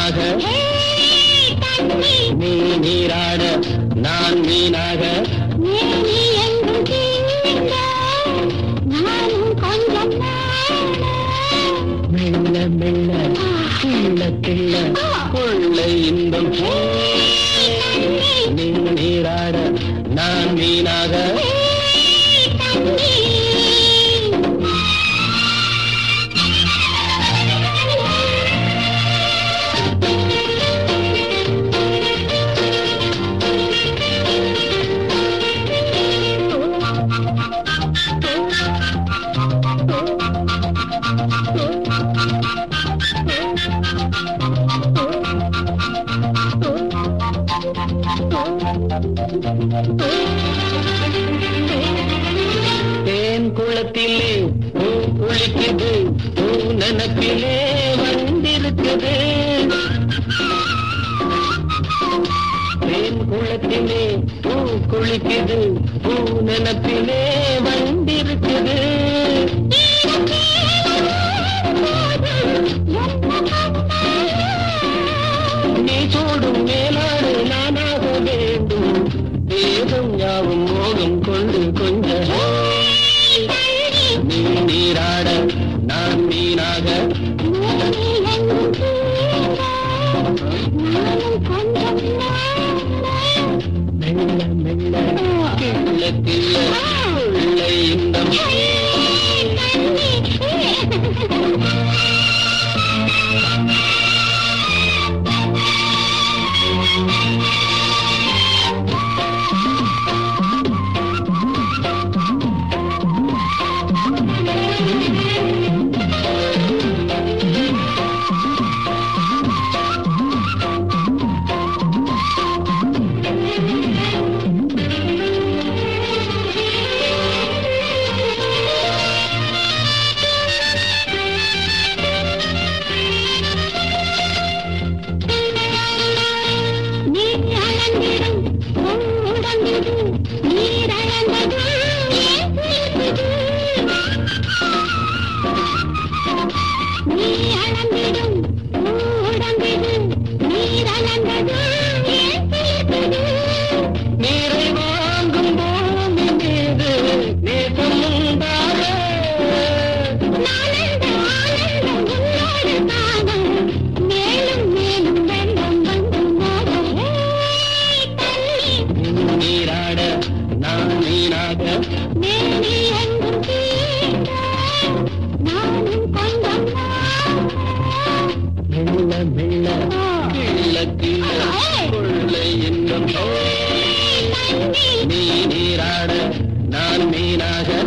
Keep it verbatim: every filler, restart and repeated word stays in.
மீனாக நீ நீராட நான் மீனாக மெல்ல மெல்ல கிள்ள கிள்ள கொள்ளை இன்பம் நீ நீராட நான் மீனாக தேன் குளத்திலே பூ குளிக்குது பூ நனப்பிலே வந்திருக்குது தேன் குளத்திலே பூ குளிக்குது பூ நனப்பிலே வந்திருக்குது நீ சூடும் மேலாடு நானாக வேண்டும் தேகம் யாவும் மோகம் கொண்டு கொஞ்ச நீ நீராட நான் மீனாக மெல்ல மெல்ல கிள்ள கிள்ள கொள்ளை இன்பம் நீரை வாங்கும் பூமி மீது நேசம் உண்டாக நீராட நான் மீனாக மெல்ல மெல்ல கிள்ள கிள்ள கொள்ளை இன்பம் நீ நீராட நான் மீனாக